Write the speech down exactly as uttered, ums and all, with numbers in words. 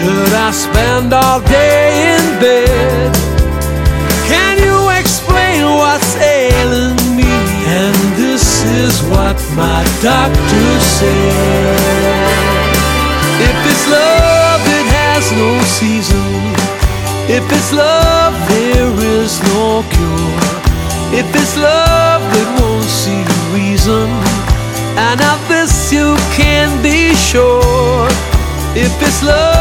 Could I spend all day in bed? Can you explain what's ailing me? And this is what my doctor said. If it's love, it has no season. If it's love, there is no cure. If it's love, it won't see reason. And of this you can be sure. If it's love,